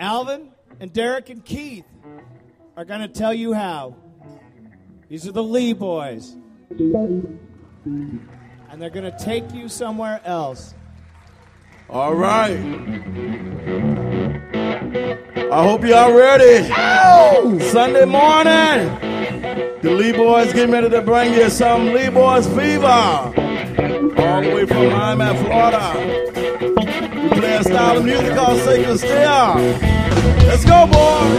Alvin and Derek and Keith are going to tell you how. These are the Lee boys. And they're going to take you somewhere else. All right. I hope y'all ready. Ow! Sunday morning. The Lee boys getting ready to bring you some Lee Boys fever. All the way from Miami, Florida. We play a style of music called Sacred Still. Let's go, boys.